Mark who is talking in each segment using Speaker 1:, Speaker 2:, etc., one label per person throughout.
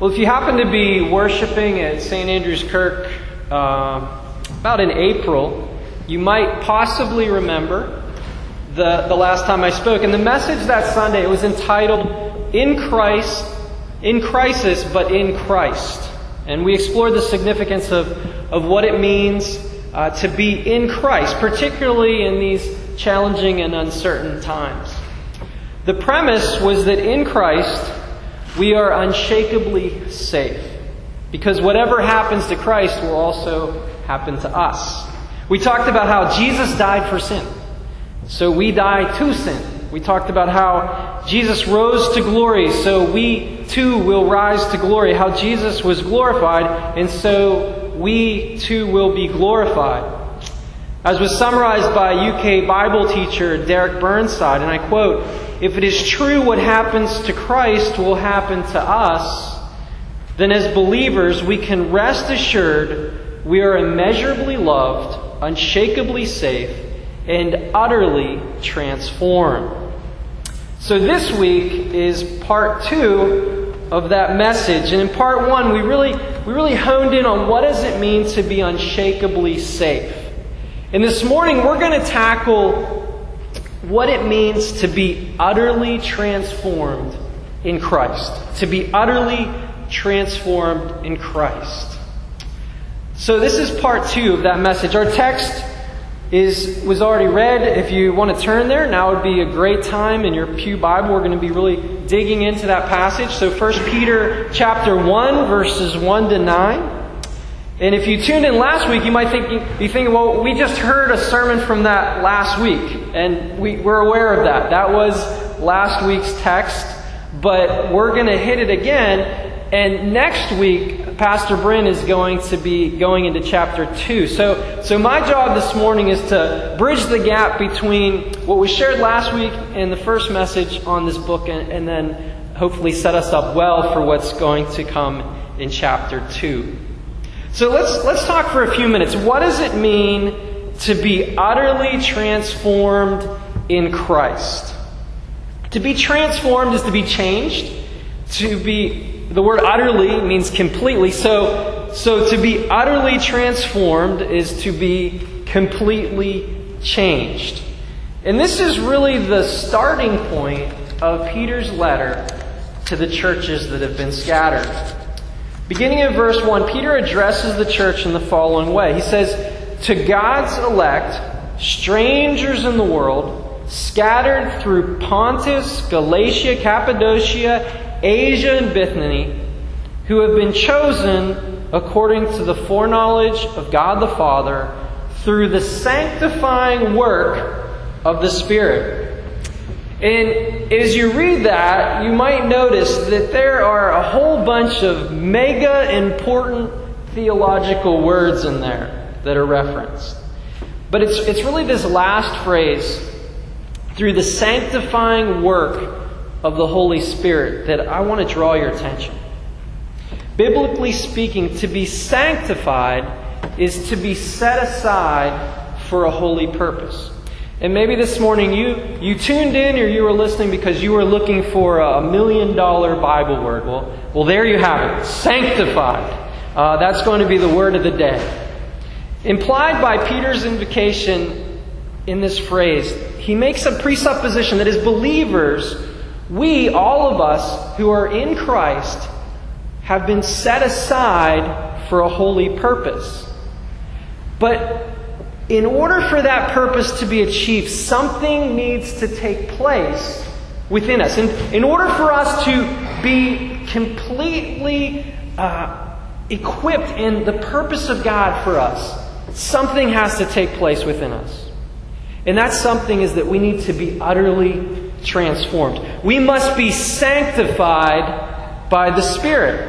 Speaker 1: Well, if you happen to be worshiping at St. Andrew's Kirk about in April, you might possibly remember the last time I spoke. And the message that Sunday, it was entitled, In Crisis, but in Christ. And we explored the significance of what it means to be in Christ, particularly in these challenging and uncertain times. The premise was that in Christ, we are unshakably safe, because whatever happens to Christ will also happen to us. We talked about how Jesus died for sin, so we die to sin. We talked about how Jesus rose to glory, so we too will rise to glory. How Jesus was glorified, and so we too will be glorified. As was summarized by UK Bible teacher Derek Burnside, and I quote, "If it is true what happens to Christ will happen to us, then as believers we can rest assured we are immeasurably loved, unshakably safe, and utterly transformed." So this week is part 2 of that message. And in part 1, we really honed in on what does it mean to be unshakably safe. And this morning we're going to tackle what it means to be utterly transformed in Christ. To be utterly transformed in Christ. So this is part 2 of that message. Our text was already read. If you want to turn there, now would be a great time in your Pew Bible. We're going to be really digging into that passage. So 1 Peter chapter 1, verses 1 to 9. And if you tuned in last week, you might be thinking, well, we just heard a sermon from that last week. And we're aware of that. That was last week's text. But we're going to hit it again. And next week, Pastor Bryn is going to be going into chapter 2. So my job this morning is to bridge the gap between what we shared last week and the first message on this book, and then hopefully set us up well for what's going to come in chapter 2. So let's talk for a few minutes. What does it mean to be utterly transformed in Christ? To be transformed is to be changed. The word utterly means completely. So to be utterly transformed is to be completely changed. And this is really the starting point of Peter's letter to the churches that have been scattered. Beginning in verse 1, Peter addresses the church in the following way. He says, "To God's elect, strangers in the world, scattered through Pontus, Galatia, Cappadocia, Asia, and Bithynia, who have been chosen according to the foreknowledge of God the Father, through the sanctifying work of the Spirit." And as you read that, you might notice that there are a whole bunch of mega important theological words in there that are referenced. But it's really this last phrase, through the sanctifying work of the Holy Spirit, that I want to draw your attention. Biblically speaking, to be sanctified is to be set aside for a holy purpose. And maybe this morning you tuned in, or you were listening because you were looking for a $1 million Bible word. Well, there you have it. Sanctified. That's going to be the word of the day. Implied by Peter's invocation in this phrase, he makes a presupposition that as believers, we, all of us who are in Christ, have been set aside for a holy purpose. But in order for that purpose to be achieved, something needs to take place within us. In order for us to be completely equipped in the purpose of God for us, something has to take place within us. And that something is that we need to be utterly transformed. We must be sanctified by the Spirit.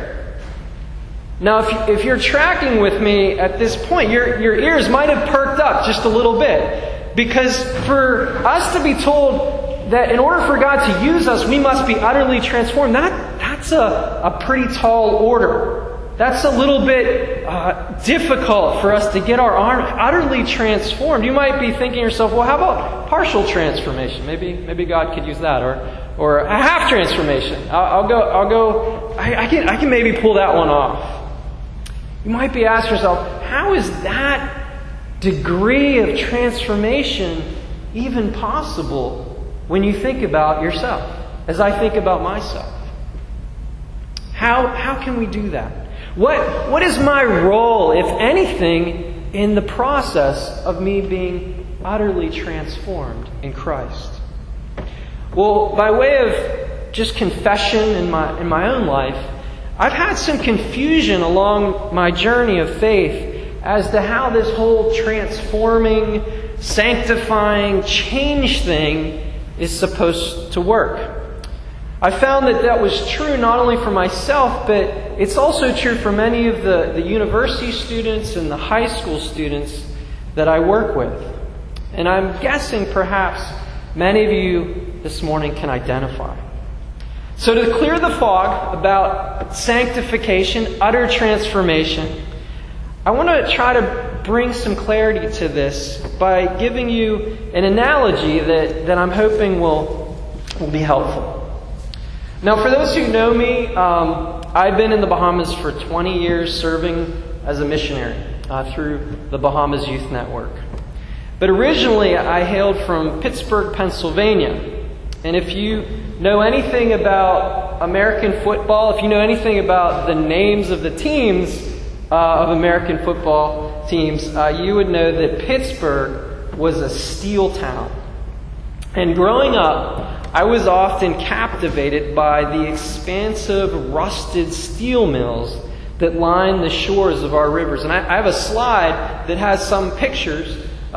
Speaker 1: Now, if you're tracking with me at this point, your ears might have perked up just a little bit. Because for us to be told that in order for God to use us, we must be utterly transformed, that's a pretty tall order. That's a little bit difficult for us to get our arm utterly transformed. You might be thinking to yourself, well, how about partial transformation? Maybe God could use that, or a half transformation. I'll go I can maybe pull that one off. You might be asking yourself, how is that degree of transformation even possible when you think about yourself, as I think about myself? How can we do that? What is my role, if anything, in the process of me being utterly transformed in Christ? Well, by way of just confession in my own life, I've had some confusion along my journey of faith as to how this whole transforming, sanctifying, change thing is supposed to work. I found that was true not only for myself, but it's also true for many of the university students and the high school students that I work with. And I'm guessing perhaps many of you this morning can identify. So to clear the fog about sanctification, utter transformation, I want to try to bring some clarity to this by giving you an analogy that I'm hoping will be helpful. Now, for those who know me, I've been in the Bahamas for 20 years serving as a missionary through the Bahamas Youth Network. But originally, I hailed from Pittsburgh, Pennsylvania. And if you know anything about American football, if you know anything about the names of the teams of American football teams, you would know that Pittsburgh was a steel town. And growing up, I was often captivated by the expansive rusted steel mills that line the shores of our rivers. And I have a slide that has some pictures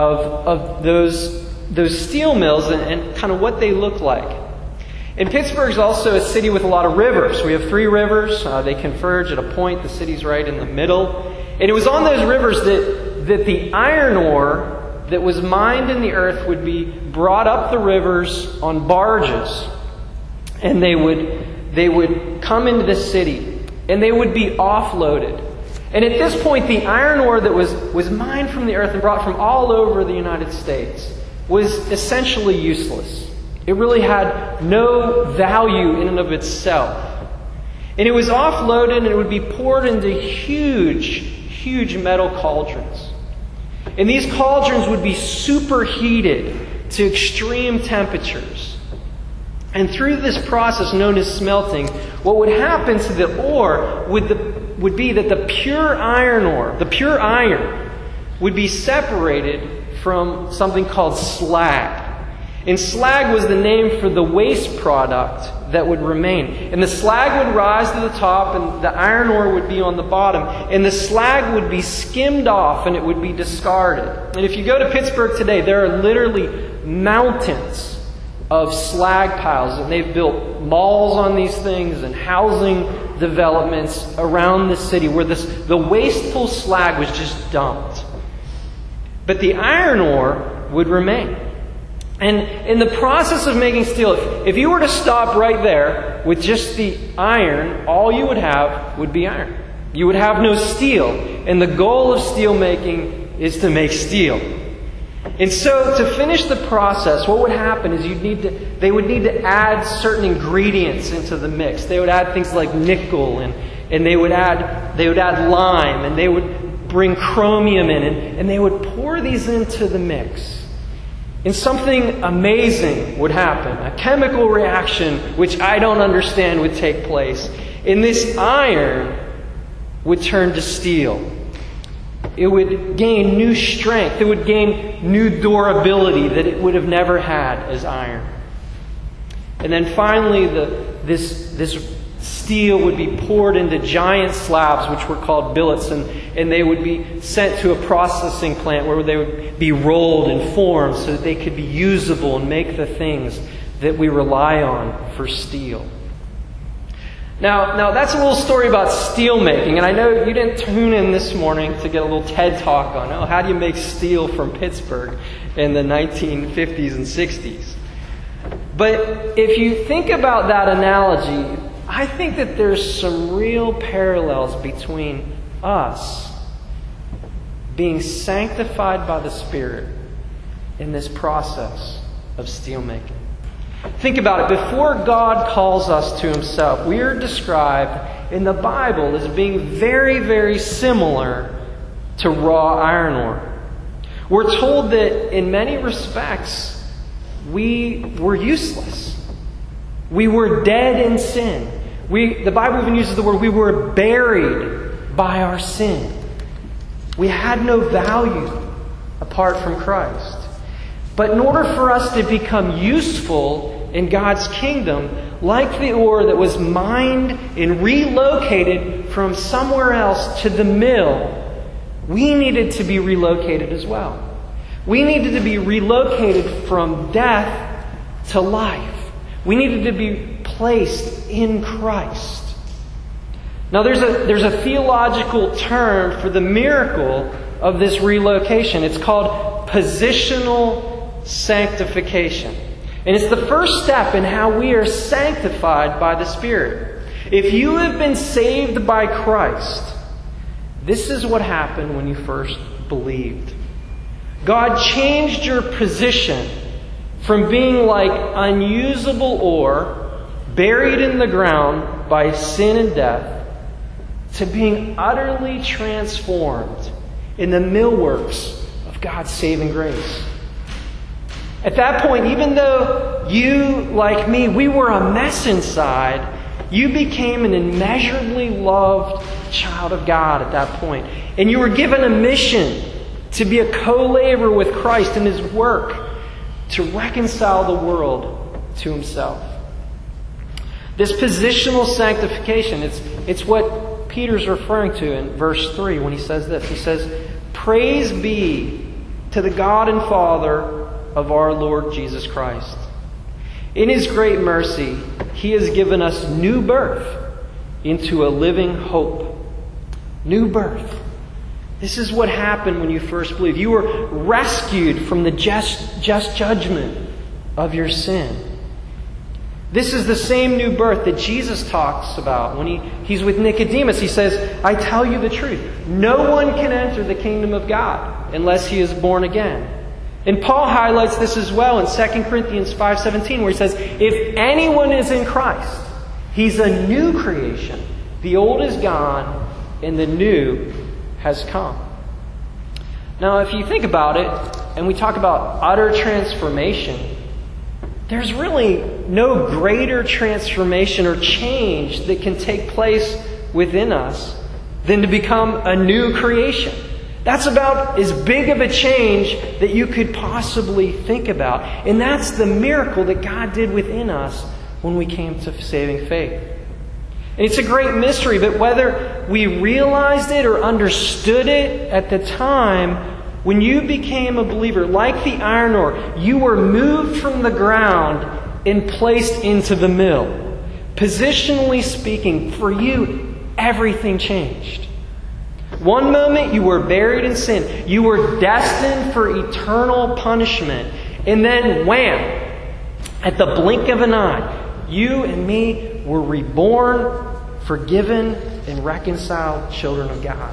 Speaker 1: of those steel mills and kind of what they look like. And Pittsburgh is also a city with a lot of rivers. We have 3 rivers. They converge at a point. The city's right in the middle. And it was on those rivers that the iron ore that was mined in the earth would be brought up the rivers on barges. And they would come into the city. And they would be offloaded. And at this point, the iron ore that was mined from the earth and brought from all over the United States was essentially useless. It really had no value in and of itself. And it was offloaded and it would be poured into huge metal cauldrons. And these cauldrons would be superheated to extreme temperatures. And through this process known as smelting, what would happen to the ore would be that the pure iron ore, the pure iron, would be separated from something called slag. And slag was the name for the waste product that would remain. And the slag would rise to the top and the iron ore would be on the bottom. And the slag would be skimmed off and it would be discarded. And if you go to Pittsburgh today, there are literally mountains of slag piles. And they've built malls on these things and housing developments around the city where the wasteful slag was just dumped. But the iron ore would remain. And in the process of making steel, if you were to stop right there with just the iron, all you would have would be iron. You would have no steel. And the goal of steel making is to make steel. And so to finish the process, what would happen is they would need to add certain ingredients into the mix. They would add things like nickel and they would add lime and they would bring chromium in and they would pour these into the mix. And something amazing would happen. A chemical reaction, which I don't understand, would take place. And this iron would turn to steel. It would gain new strength. It would gain new durability that it would have never had as iron. And then finally, this steel would be poured into giant slabs, which were called billets, and they would be sent to a processing plant where they would be rolled and formed so that they could be usable and make the things that we rely on for steel. Now that's a little story about steel making, and I know you didn't tune in this morning to get a little TED talk on, how do you make steel from Pittsburgh in the 1950s and 60s. But if you think about that analogy, I think that there's some real parallels between us being sanctified by the Spirit in this process of steel making. Think about it. Before God calls us to Himself, we are described in the Bible as being very, very similar to raw iron ore. We're told that in many respects, we were useless. We were dead in sin. The Bible even uses the word, we were buried by our sin. We had no value apart from Christ. But in order for us to become useful in God's kingdom, like the ore that was mined and relocated from somewhere else to the mill, we needed to be relocated as well. We needed to be relocated from death to life. We needed to be placed in Christ. Now there's a theological term for the miracle of this relocation. It's called positional sanctification. And it's the first step in how we are sanctified by the Spirit. If you have been saved by Christ, this is what happened when you first believed. God changed your position from being like unusable ore, buried in the ground by sin and death, to being utterly transformed in the millworks of God's saving grace. At that point, even though you, like me, we were a mess inside, you became an immeasurably loved child of God at that point. And you were given a mission to be a co-laborer with Christ in His work to reconcile the world to Himself. This positional sanctification, it's what Peter's referring to in verse 3 when he says this. He says, "Praise be to the God and Father of our Lord Jesus Christ. In His great mercy, He has given us new birth into a living hope." New birth. This is what happened when you first believed. You were rescued from the just judgment of your sin. This is the same new birth that Jesus talks about when he's with Nicodemus. He says, "I tell you the truth. No one can enter the kingdom of God unless he is born again." And Paul highlights this as well in 2 Corinthians 5:17, where he says, "If anyone is in Christ, he's a new creation. The old is gone and the new has come." Now, if you think about it, and we talk about utter transformation, there's really no greater transformation or change that can take place within us than to become a new creation. That's about as big of a change that you could possibly think about. And that's the miracle that God did within us when we came to saving faith. And it's a great mystery, but whether we realized it or understood it at the time, when you became a believer, like the iron ore, you were moved from the ground and placed into the mill. Positionally speaking, for you, everything changed. One moment you were buried in sin. You were destined for eternal punishment. And then, wham! At the blink of an eye, you and me were reborn, forgiven, and reconciled children of God.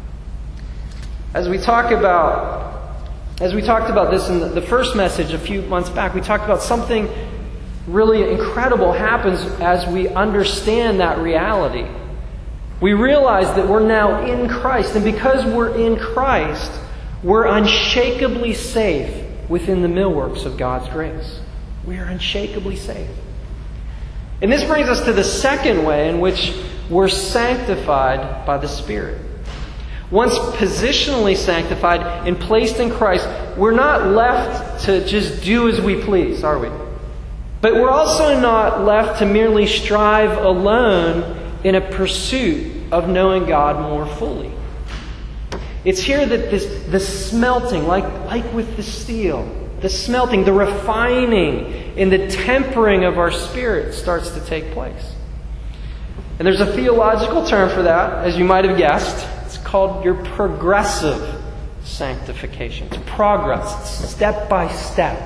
Speaker 1: As we talked about this in the first message a few months back, we talked about something really incredible happens as we understand that reality. We realize that we're now in Christ, and because we're in Christ, we're unshakably safe within the millworks of God's grace. We are unshakably safe. And this brings us to the second way in which we're sanctified by the Spirit. Once positionally sanctified and placed in Christ, we're not left to just do as we please, are we? But we're also not left to merely strive alone in a pursuit of knowing God more fully. It's here that the smelting, like with the steel, the smelting, the refining, and the tempering of our spirit starts to take place. And there's a theological term for that, as you might have guessed. It's called your progressive sanctification. It's progress. It's step by step.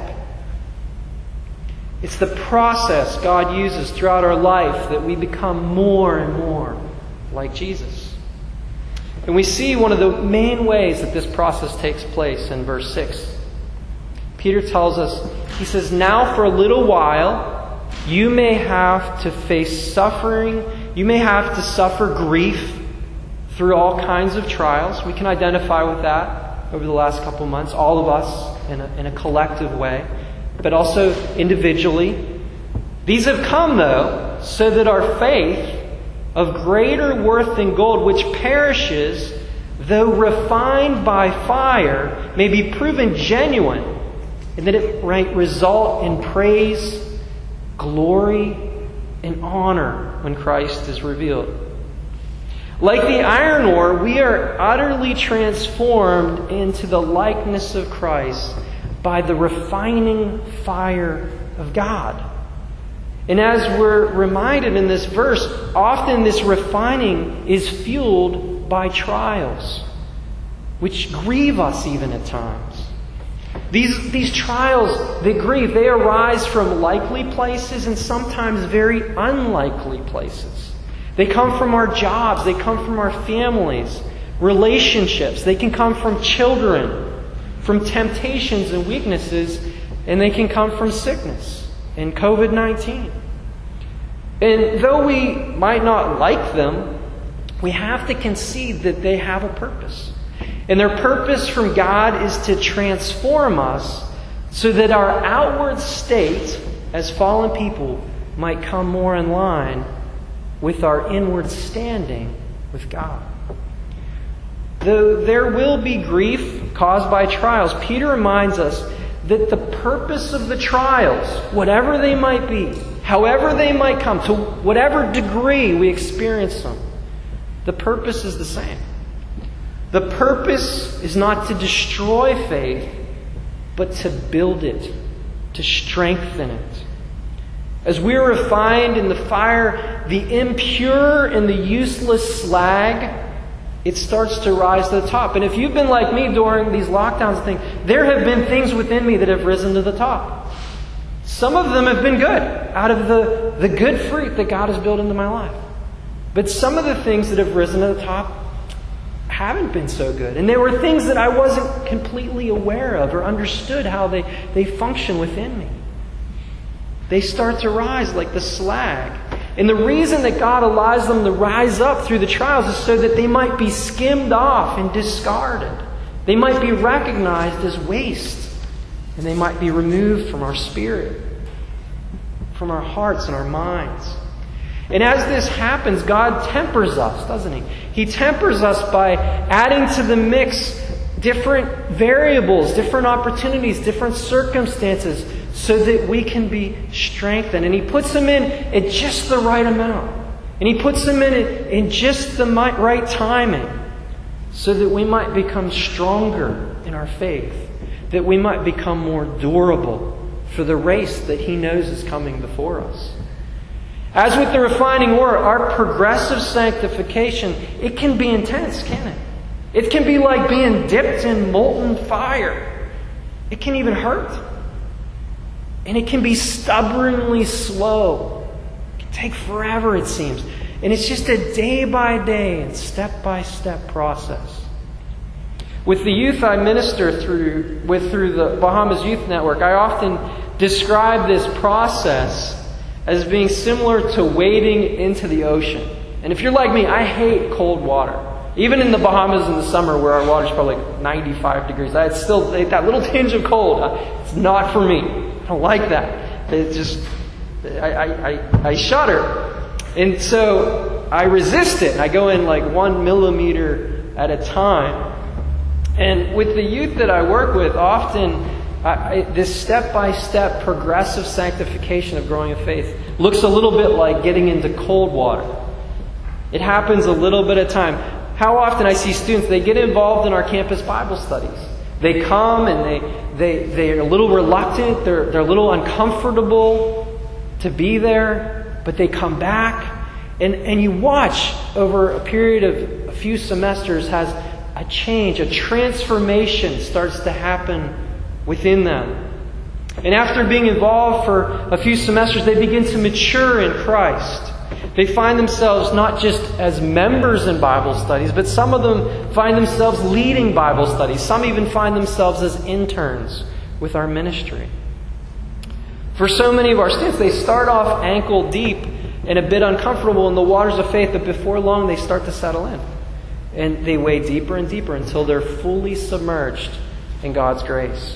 Speaker 1: It's the process God uses throughout our life that we become more and more like Jesus. And we see one of the main ways that this process takes place in verse 6. Peter tells us, he says, "Now for a little while you may have to face suffering You may have to suffer grief through all kinds of trials. We can identify with that over the last couple months, all of us in a collective way, but also individually. These have come, though, so that our faith, of greater worth than gold, which perishes, though refined by fire, may be proven genuine, and that it might result in praise, glory, and honor when Christ is revealed. Like the iron ore, we are utterly transformed into the likeness of Christ by the refining fire of God. And as we're reminded in this verse, often this refining is fueled by trials, which grieve us even at times. These trials that grieve, they arise from likely places and sometimes very unlikely places. They come from our jobs, they come from our families, relationships, they can come from children, from temptations and weaknesses, and they can come from sickness and COVID-19. And though we might not like them, we have to concede that they have a purpose. And their purpose from God is to transform us so that our outward state as fallen people might come more in line with our inward standing with God. Though there will be grief caused by trials, Peter reminds us that the purpose of the trials, whatever they might be, however they might come, to whatever degree we experience them, the purpose is the same. The purpose is not to destroy faith, but to build it, to strengthen it. As we are refined in the fire, the impure and the useless slag, it starts to rise to the top. And if you've been like me during these lockdowns and things, there have been things within me that have risen to the top. Some of them have been good, out of the good fruit that God has built into my life. But some of the things that have risen to the top haven't been so good. And there were things that I wasn't completely aware of or understood how they function within me. They start to rise like the slag. And the reason that God allows them to rise up through the trials is so that they might be skimmed off and discarded. They might be recognized as waste. And they might be removed from our spirit, from our hearts and our minds. And as this happens, God tempers us, doesn't He? He tempers us by adding to the mix different variables, different opportunities, different circumstances, so that we can be strengthened. And He puts them in at just the right amount. And He puts them in just the right timing, so that we might become stronger in our faith, that we might become more durable for the race that He knows is coming before us. As with the refining ore, our progressive sanctification, it can be intense, can't it? It can be like being dipped in molten fire. It can even hurt. And it can be stubbornly slow. It can take forever, it seems. And it's just a day-by-day and step-by-step process. With the youth I minister through the Bahamas Youth Network, I often describe this process as being similar to wading into the ocean. And if you're like me, I hate cold water. Even in the Bahamas in the summer where our water's probably like 95 degrees, I still that little tinge of cold. It's not for me. I don't like that. It just, I shudder. And so I resist it. I go in like 1 millimeter at a time. And with the youth that I work with, often this step-by-step progressive sanctification of growing in faith looks a little bit like getting into cold water. It happens a little bit at a time. How often I see students, they get involved in our campus Bible studies. They come and they're a little reluctant, they're a little uncomfortable to be there, but they come back. And you watch over a period of a few semesters has a change, a transformation starts to happen within them. And after being involved for a few semesters, they begin to mature in Christ. They find themselves not just as members in Bible studies, but some of them find themselves leading Bible studies. Some even find themselves as interns with our ministry. For so many of our students, they start off ankle deep, and a bit uncomfortable in the waters of faith, but before long they start to settle in. And they wade deeper and deeper until they're fully submerged in God's grace.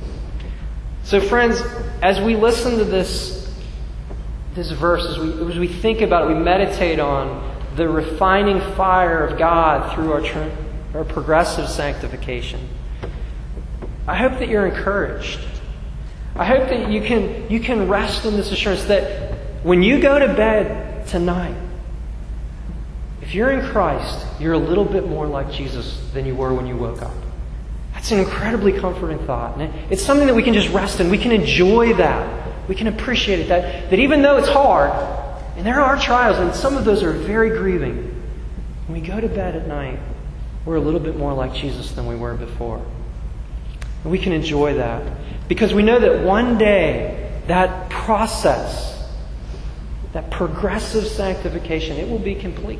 Speaker 1: So friends, as we listen to this verse, as we think about it, we meditate on the refining fire of God through our progressive sanctification, I hope that you're encouraged. I hope that you can rest in this assurance that when you go to bed tonight, if you're in Christ, you're a little bit more like Jesus than you were when you woke up. That's an incredibly comforting thought. And it's something that we can just rest in. We can enjoy that. We can appreciate it. That even though it's hard, and there are trials, and some of those are very grieving, when we go to bed at night, we're a little bit more like Jesus than we were before. And we can enjoy that. Because we know that one day, that process, that progressive sanctification, it will be complete.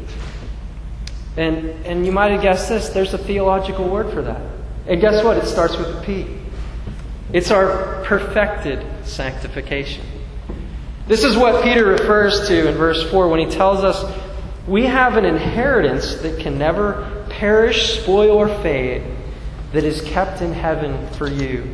Speaker 1: And you might have guessed this, there's a theological word for that. And guess what? It starts with a P. It's our perfected sanctification. This is what Peter refers to in verse 4 when he tells us we have an inheritance that can never perish, spoil, or fade, that is kept in heaven for you.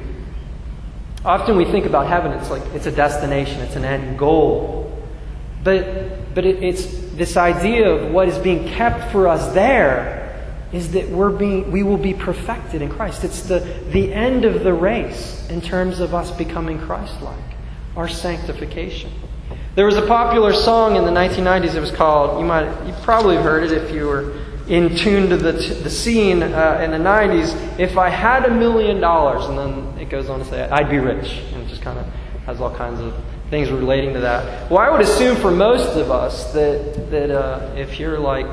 Speaker 1: Often we think about heaven, it's like it's a destination, it's an end goal. But it's this idea of what is being kept for us there is that we will be perfected in Christ. It's the end of the race in terms of us becoming Christ-like, our sanctification. There was a popular song in the 1990s. It was called, you probably heard it if you were in tune to the scene in the 90s. If I had $1 million, and then it goes on to say, I'd be rich. And it just kind of has all kinds of things relating to that. Well, I would assume for most of us that if you're like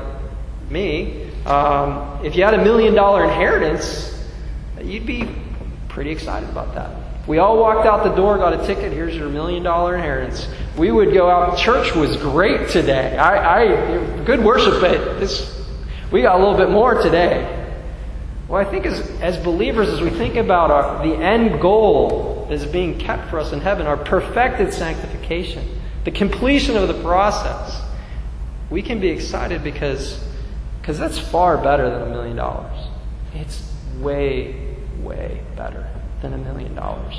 Speaker 1: me, if you had $1 million inheritance, you'd be pretty excited about that. If we all walked out the door, got a ticket, here's your $1 million inheritance, we would go out. Church was great today. Good worship, but we got a little bit more today. Well, I think as believers, as we think about the end goal that is being kept for us in heaven, our perfected sanctification, the completion of the process, we can be excited because that's far better than $1 million. It's way, way better than $1 million.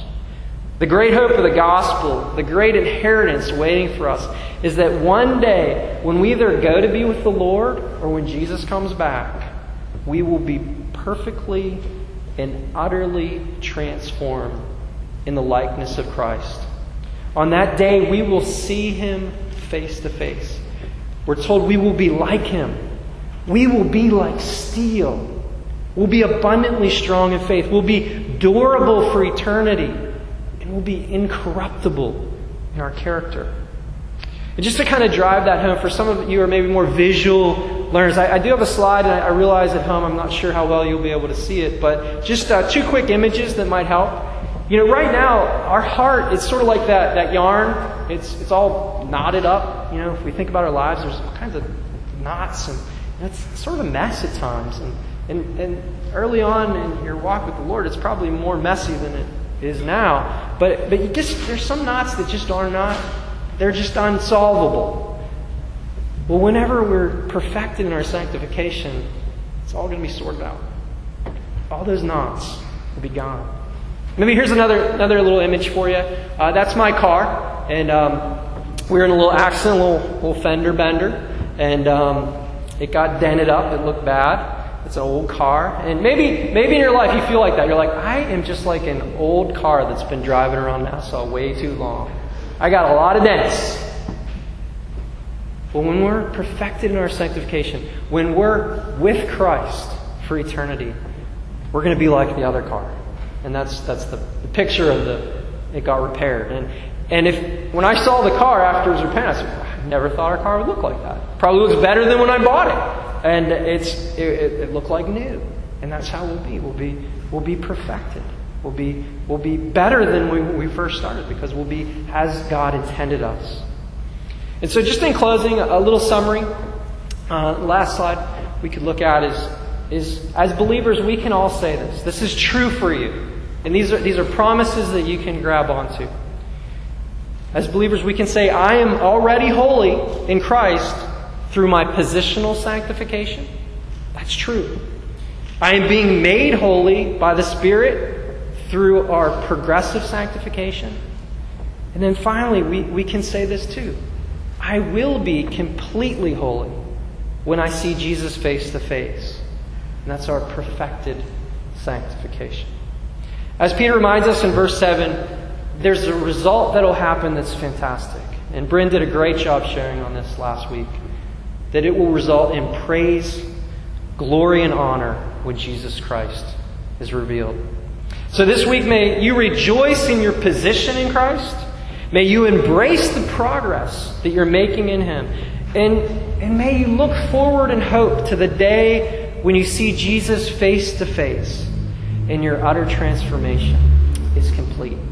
Speaker 1: The great hope of the gospel, the great inheritance waiting for us, is that one day, when we either go to be with the Lord or when Jesus comes back, we will be perfectly and utterly transformed in the likeness of Christ. On that day, we will see Him face to face. We're told we will be like Him. We will be like steel. We'll be abundantly strong in faith. We'll be durable for eternity. And we'll be incorruptible in our character. And just to kind of drive that home, for some of you who are maybe more visual learners, I do have a slide, and I realize at home I'm not sure how well you'll be able to see it, but just 2 quick images that might help. Right now, our heart, it's sort of like that yarn. It's all knotted up. If we think about our lives, there's all kinds of knots, and it's sort of a mess at times. And early on in your walk with the Lord, it's probably more messy than it is now. But there's some knots that just are not, they're just unsolvable. Well, whenever we're perfected in our sanctification, it's all going to be sorted out. All those knots will be gone. Maybe here's another little image for you. That's my car, and we were in a little accident, a little fender bender, and it got dented up. It looked bad. It's an old car, and maybe in your life you feel like that. You're like, I am just like an old car that's been driving around Nassau way too long. I got a lot of dents. But when we're perfected in our sanctification, when we're with Christ for eternity, we're going to be like the other car. And that's the picture of it got repaired. And when I saw the car after it was repaired, I said, I never thought our car would look like that. Probably looks better than when I bought it. And it looked like new. And that's how we'll be. We'll be perfected. We'll be better than when we first started, because we'll be as God intended us. And so just in closing, a little summary. Last slide we could look at is as believers, we can all say this. This is true for you. And these are promises that you can grab onto. As believers, we can say, I am already holy in Christ through my positional sanctification. That's true. I am being made holy by the Spirit through our progressive sanctification. And then finally, we can say this too. I will be completely holy when I see Jesus face to face. And that's our perfected sanctification. As Peter reminds us in verse 7, there's a result that will happen that's fantastic. And Bryn did a great job sharing on this last week. That it will result in praise, glory, and honor when Jesus Christ is revealed. So this week, may you rejoice in your position in Christ. May you embrace the progress that you're making in Him. And may you look forward and hope to the day when you see Jesus face to face and your utter transformation is complete.